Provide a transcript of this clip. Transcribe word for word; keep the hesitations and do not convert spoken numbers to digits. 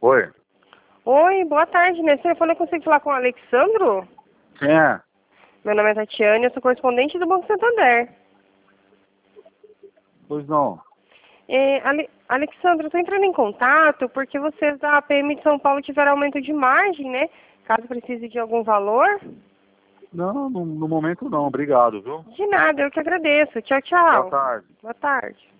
Oi. Oi, boa tarde. Nesse telefone eu consigo falar com o Alexandro? Quem é? Meu nome é Tatiane, eu sou correspondente do Banco Santander. Pois não. É, Ale Alexandro, eu estou entrando em contato porque vocês da P M de São Paulo tiveram aumento de margem, né? Caso precise de algum valor. Não, no, no momento não. Obrigado, viu? De nada, eu que agradeço. Tchau, Boa tchau. tarde. Boa tarde.